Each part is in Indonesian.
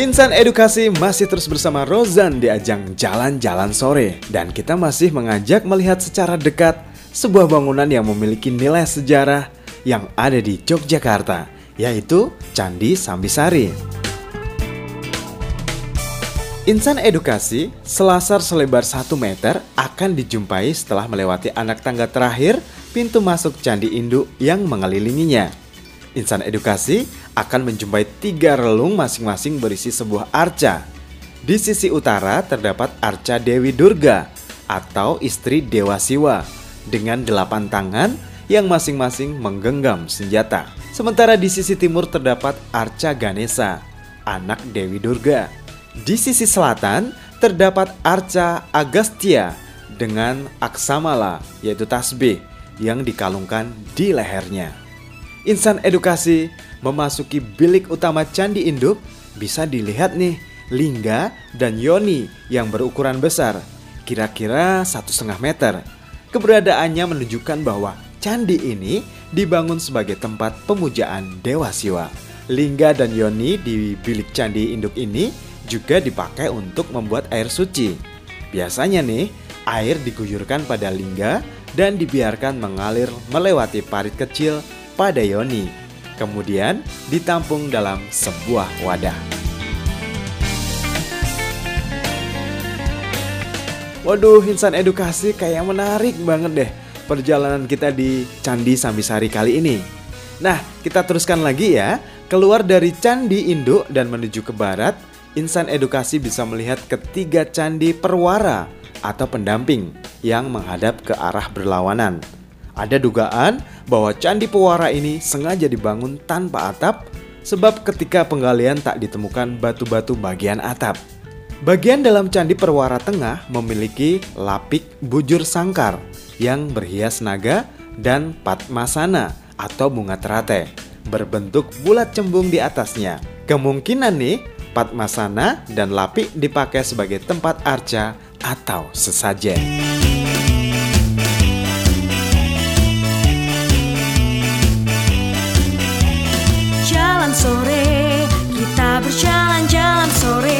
Insan Edukasi masih terus bersama Rozan di ajang Jalan-Jalan Sore. Dan kita masih mengajak melihat secara dekat sebuah bangunan yang memiliki nilai sejarah yang ada di Yogyakarta, yaitu Candi Sambisari. Insan Edukasi, selasar selebar 1 meter akan dijumpai setelah melewati anak tangga terakhir pintu masuk Candi Induk yang mengelilinginya. Insan Edukasi akan menjumpai 3 relung masing-masing berisi sebuah arca. Di sisi utara terdapat arca Dewi Durga atau istri Dewa Siwa dengan 8 tangan yang masing-masing menggenggam senjata. Sementara di sisi timur terdapat arca Ganesha, anak Dewi Durga. Di sisi selatan terdapat arca Agastya dengan aksamala, yaitu tasbih yang dikalungkan di lehernya. Insan Edukasi memasuki bilik utama Candi Induk, bisa dilihat nih lingga dan yoni yang berukuran besar, kira-kira 1,5 meter. Keberadaannya menunjukkan bahwa candi ini dibangun sebagai tempat pemujaan Dewa Siwa. Lingga dan yoni di bilik Candi Induk ini juga dipakai untuk membuat air suci. Biasanya nih, air diguyurkan pada lingga dan dibiarkan mengalir melewati parit kecil pada yoni, kemudian ditampung dalam sebuah wadah. Waduh, Insan Edukasi kayak menarik banget deh perjalanan kita di Candi Sambisari kali ini. Nah, kita teruskan lagi ya. Keluar dari Candi Induk dan menuju ke barat, Insan Edukasi bisa melihat ketiga candi perwara atau pendamping yang menghadap ke arah berlawanan. Ada dugaan bahwa candi pewara ini sengaja dibangun tanpa atap sebab ketika penggalian tak ditemukan batu-batu bagian atap. Bagian dalam candi perwara tengah memiliki lapik bujur sangkar yang berhias naga dan padmasana atau bunga teratai berbentuk bulat cembung di atasnya. Kemungkinan nih padmasana dan lapik dipakai sebagai tempat arca atau sesajen. Jalan sore, kita berjalan-jalan sore.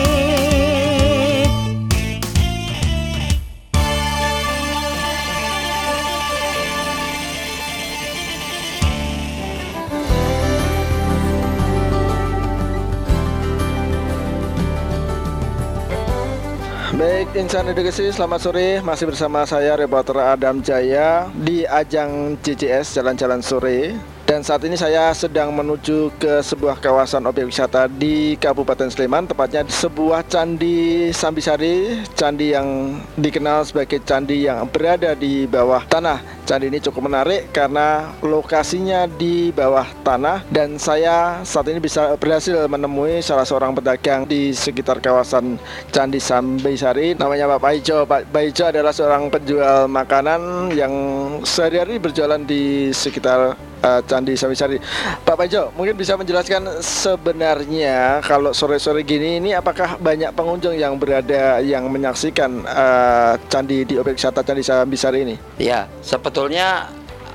Baik, Insan Edukasi, selamat sore. Masih bersama saya, reporter Adam Jaya di ajang JJS Jalan-Jalan Sore. Dan saat ini saya sedang menuju ke sebuah kawasan objek wisata di Kabupaten Sleman, tepatnya sebuah Candi Sambisari, candi yang dikenal sebagai candi yang berada di bawah tanah. Candi ini cukup menarik karena lokasinya di bawah tanah, dan saya saat ini bisa berhasil menemui salah seorang pedagang di sekitar kawasan Candi Sambisari. Namanya Pak Paijo. Pak Paijo adalah seorang penjual makanan yang sehari-hari berjualan di sekitar Candi Sambisari. Pak Paijo, mungkin bisa menjelaskan sebenarnya kalau sore-sore gini ini apakah banyak pengunjung yang berada yang menyaksikan candi di objek wisata Candi Sambisari ini? Ya, sebetulnya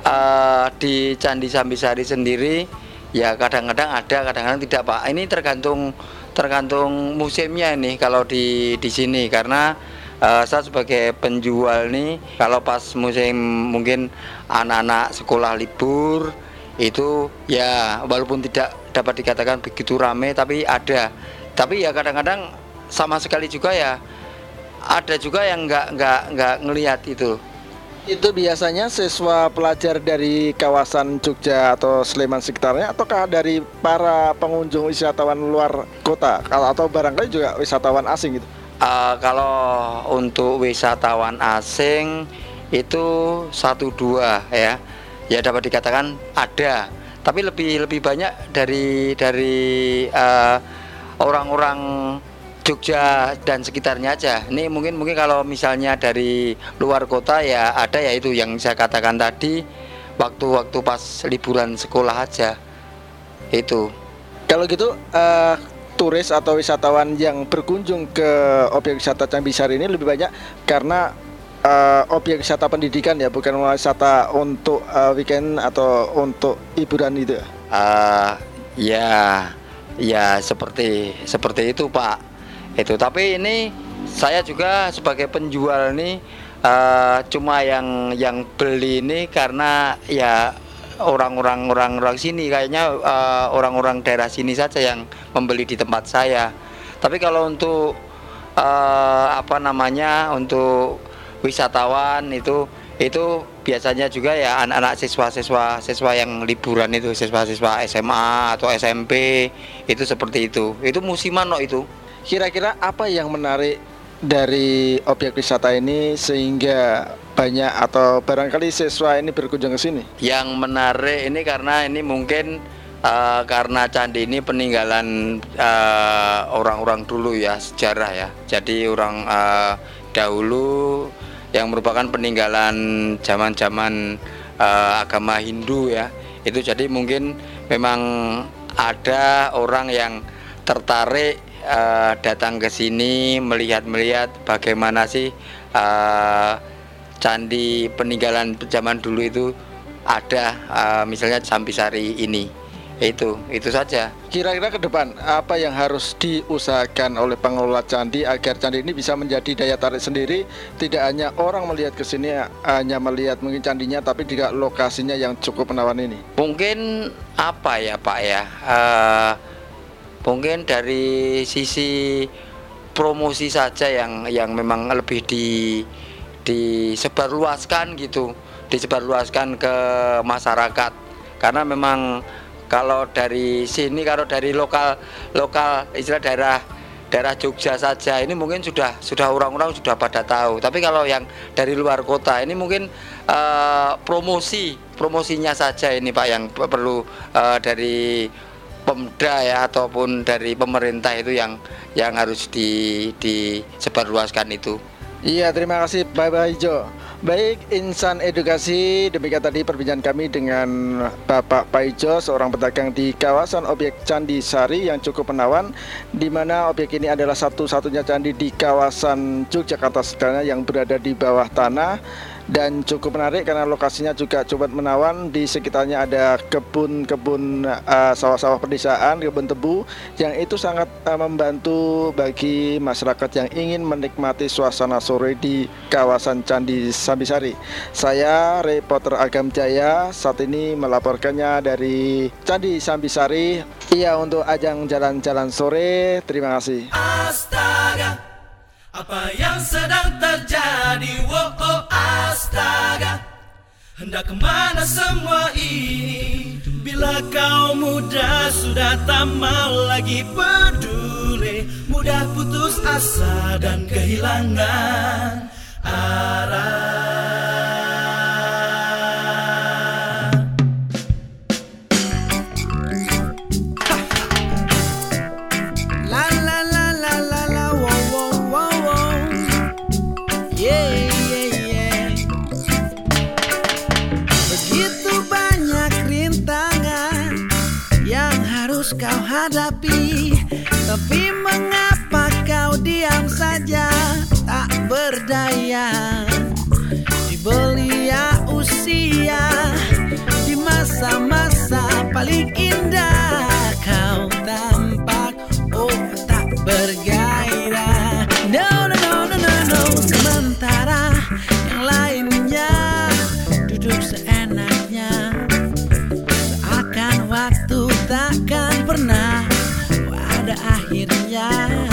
di Candi Sambisari sendiri ya kadang-kadang ada, kadang-kadang tidak, Pak. Ini tergantung musimnya ini kalau di sini, karena saya sebagai penjual nih, kalau pas musim mungkin anak-anak sekolah libur itu ya walaupun tidak dapat dikatakan begitu ramai, tapi ada. Tapi ya kadang-kadang sama sekali juga ya ada juga yang nggak ngelihat itu. Itu biasanya siswa pelajar dari kawasan Jogja atau Sleman sekitarnya, ataukah dari para pengunjung wisatawan luar kota, atau barangkali juga wisatawan asing gitu? Kalau untuk wisatawan asing itu 1-2 ya dapat dikatakan ada, tapi lebih banyak dari orang-orang Jogja dan sekitarnya aja. Ini mungkin kalau misalnya dari luar kota ya ada, ya itu yang saya katakan tadi, waktu pas liburan sekolah aja itu. Kalau gitu turis atau wisatawan yang berkunjung ke objek wisata Candi Sambisari ini lebih banyak karena objek wisata pendidikan ya, bukan wisata untuk weekend atau untuk hiburan gitu. Ya Ya seperti itu Pak. Itu tapi ini saya juga sebagai penjual nih cuma yang beli ini karena ya orang sini kayaknya orang-orang daerah sini saja yang membeli di tempat saya. Tapi kalau untuk untuk wisatawan itu biasanya juga ya anak-anak siswa yang liburan itu, siswa SMA atau SMP itu seperti itu. Itu musiman loh itu. Kira-kira apa yang menarik dari objek wisata ini sehingga banyak atau barangkali siswa ini berkunjung ke sini? Yang menarik ini karena ini mungkin karena candi ini peninggalan orang-orang dulu ya, sejarah ya. Jadi orang dahulu yang merupakan peninggalan zaman-zaman agama Hindu ya. Itu jadi mungkin memang ada orang yang tertarik datang ke sini melihat bagaimana sih candi peninggalan zaman dulu itu ada, misalnya Sambisari ini. Itu saja. Kira-kira ke depan apa yang harus diusahakan oleh pengelola candi agar candi ini bisa menjadi daya tarik sendiri, tidak hanya orang melihat ke sini hanya melihat mungkin candinya, tapi juga lokasinya yang cukup menawan ini? Mungkin apa ya Pak ya, mungkin dari sisi promosi saja yang memang lebih disebarluaskan gitu, disebarluaskan ke masyarakat. Karena memang kalau dari sini, kalau dari lokal istilah daerah Jogja saja ini mungkin sudah orang-orang sudah pada tahu. Tapi kalau yang dari luar kota ini mungkin promosinya saja ini Pak yang perlu dari Pemda ya ataupun dari pemerintah itu yang harus disebarluaskan itu. Iya, terima kasih Bapak Ijo. Baik, Insan Edukasi, demikian tadi perbincangan kami dengan Bapak Paijo, seorang pedagang di kawasan objek Candi Sari yang cukup menawan, di mana objek ini adalah satu-satunya candi di kawasan Yogyakarta sebenarnya yang berada di bawah tanah. Dan cukup menarik karena lokasinya juga cukup menawan. Di sekitarnya ada kebun-kebun sawah-sawah pedesaan, kebun tebu, yang itu sangat membantu bagi masyarakat yang ingin menikmati suasana sore di kawasan Candi Sambisari. Saya reporter Agam Jaya saat ini melaporkannya dari Candi Sambisari. Iya, untuk ajang jalan-jalan sore. Terima kasih. Astaga, apa yang sedang terjadi? Oh astaga, hendak kemana semua ini? Bila kau muda sudah tak mau lagi peduli, mudah putus asa dan kehilangan arah. Kau hadapi, tapi mengapa kau diam saja, tak berdaya? Di belia usia, di masa-masa paling indah, kau tampak tak bergairah. No. Sementara yang lainnya duduk seenaknya, seakan waktu takkan pernah pada akhirnya,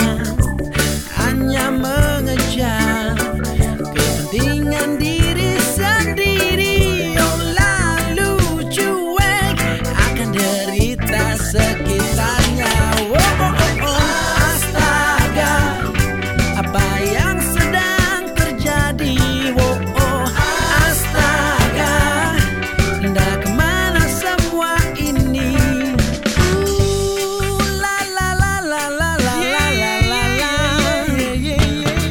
hanya mengejar kepentingan diri sendiri. Oh, lalu cuek akan derita sekitarnya. Astaga, apa yang sedang terjadi? Astaga, hendak kemana semua ini? La la la la la la la la la.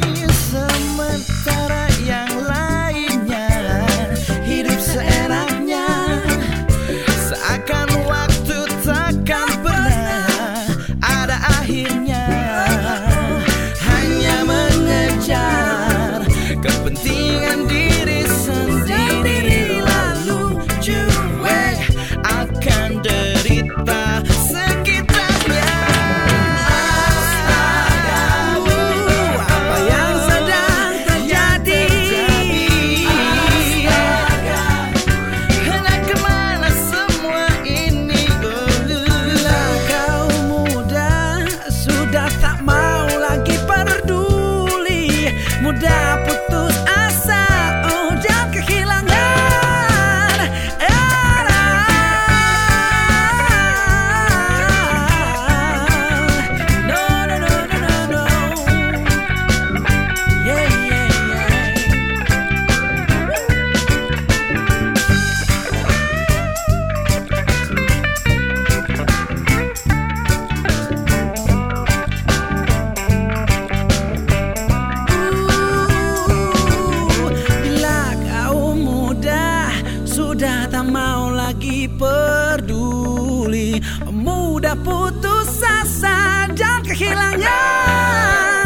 putus asa dan kehilangan.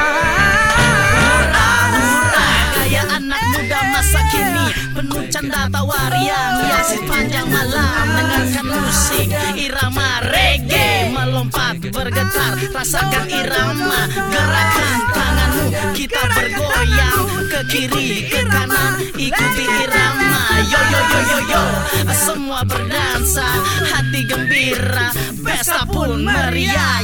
Gaya anak muda masa kini, penuh canda tawa riang, ya sepanjang malam dengarkan musik irama reggae, melompat bergetar rasakan irama, gerakan tanganmu kita bergoyang ke kiri ke kanan ikuti irama, yo yo yo yo yo, semua berdansa hati gembira pesta pun meriah,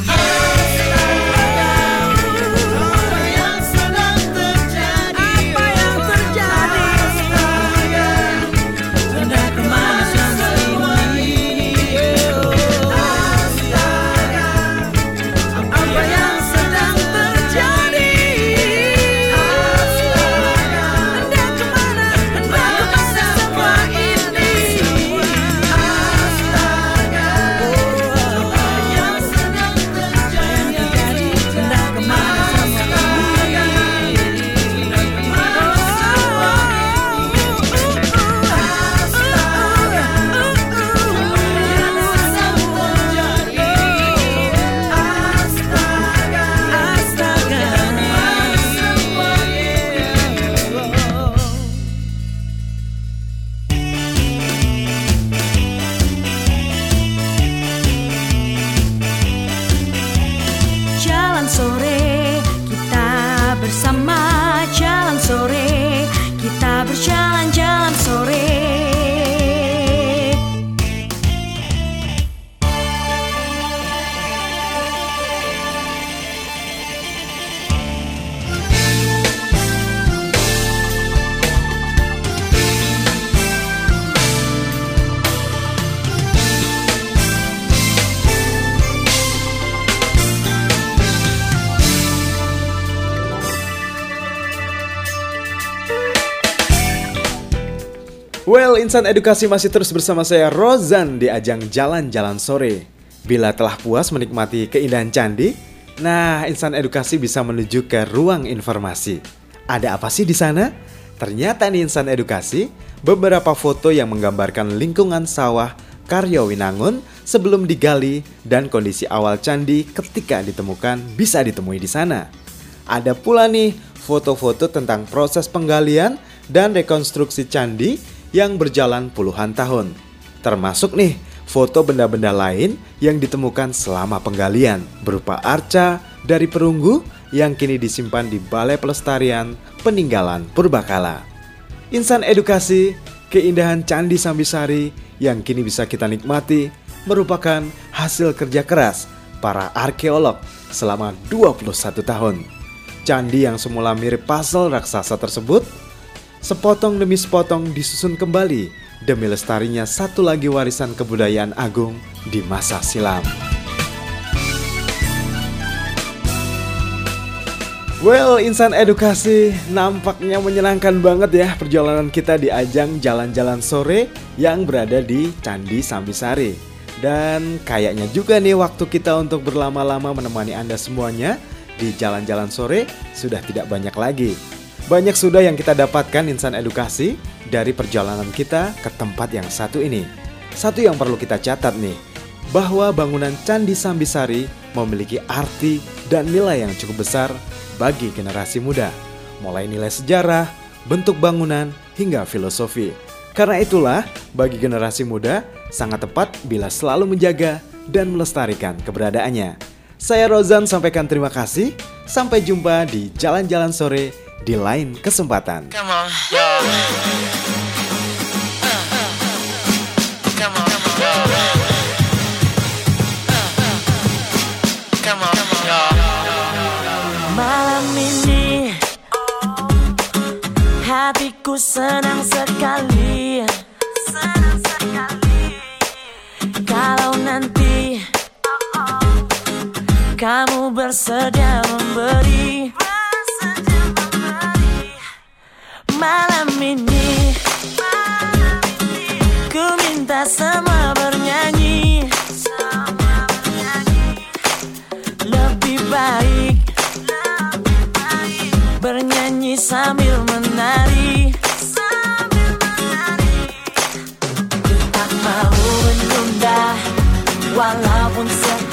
Jalan sore, kita bersama. Jalan sore, kita berjalan jalan sore. Well, Insan Edukasi masih terus bersama saya Rozan di ajang jalan-jalan sore. Bila telah puas menikmati keindahan candi, nah Insan Edukasi bisa menuju ke ruang informasi. Ada apa sih di sana? Ternyata nih Insan Edukasi, beberapa foto yang menggambarkan lingkungan sawah Karyowinangun sebelum digali dan kondisi awal candi ketika ditemukan bisa ditemui di sana. Ada pula nih foto-foto tentang proses penggalian dan rekonstruksi candi yang berjalan puluhan tahun. Termasuk nih foto benda-benda lain yang ditemukan selama penggalian berupa arca dari perunggu yang kini disimpan di Balai Pelestarian Peninggalan Purbakala. Insan Edukasi, keindahan Candi Sambisari yang kini bisa kita nikmati merupakan hasil kerja keras para arkeolog selama 21 tahun. Candi yang semula mirip puzzle raksasa tersebut sepotong demi sepotong disusun kembali demi lestarinya satu lagi warisan kebudayaan agung di masa silam. Well, Insan Edukasi, nampaknya menyenangkan banget ya perjalanan kita di ajang jalan-jalan sore yang berada di Candi Sambisari. Dan kayaknya juga nih waktu kita untuk berlama-lama menemani Anda semuanya di jalan-jalan sore sudah tidak banyak lagi. Banyak sudah yang kita dapatkan Insan Edukasi dari perjalanan kita ke tempat yang satu ini. Satu yang perlu kita catat nih, bahwa bangunan Candi Sambisari memiliki arti dan nilai yang cukup besar bagi generasi muda. Mulai nilai sejarah, bentuk bangunan, hingga filosofi. Karena itulah, bagi generasi muda, sangat tepat bila selalu menjaga dan melestarikan keberadaannya. Saya Rozan sampaikan terima kasih. Sampai jumpa di Jalan-Jalan Sore di lain kesempatan. Come on, yo. Come on, yo. Come on, yo. Malam ini hatiku senang sekali. Kalau nanti kamu bersedia memberi. Malam ini ku minta semua bernyanyi. Lebih baik bernyanyi sambil menari. Tak mau menunda walaupun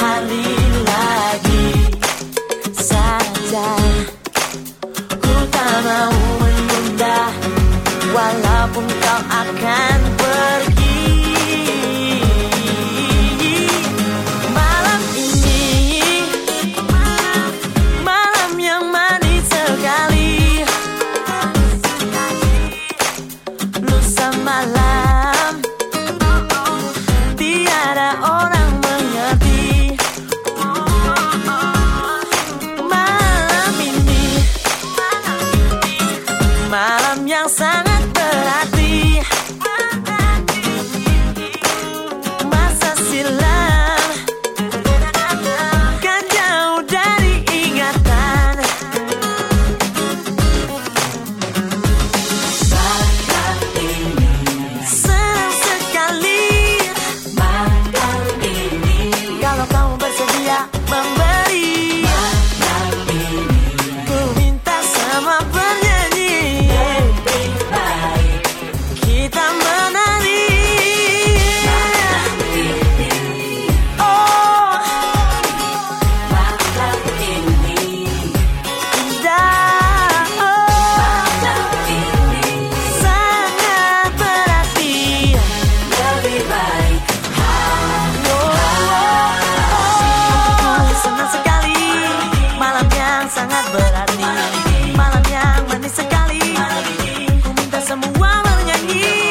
yang sangat berarti. Malam yang manis sekali, ku minta semua bernyanyi.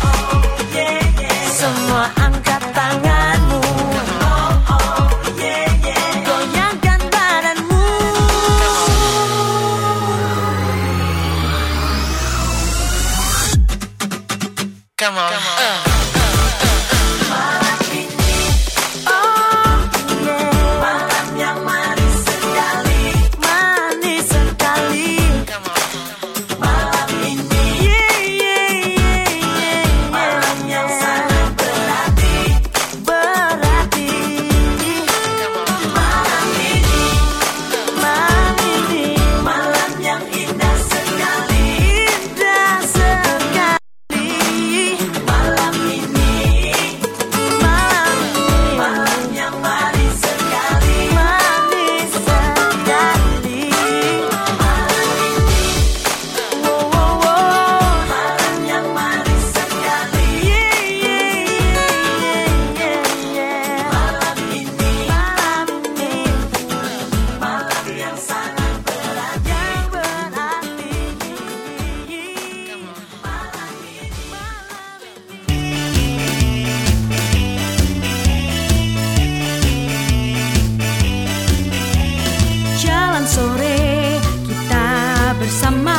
Semua angkat tanganmu, goyangkan badanmu. Come on, Malam ini, oh yeah, malam yang manis sekali, manis sekali. Malam ini, malam yang sangat berarti, berarti. Malam ini, malam yang indah sekali, indah sekali. Malam ini, malam yang manis sekali, manis sekali. Malam ini, malam yang manis sekali. Malam ini, malam yang sangat berarti, berarti. Jalan sore kita bersama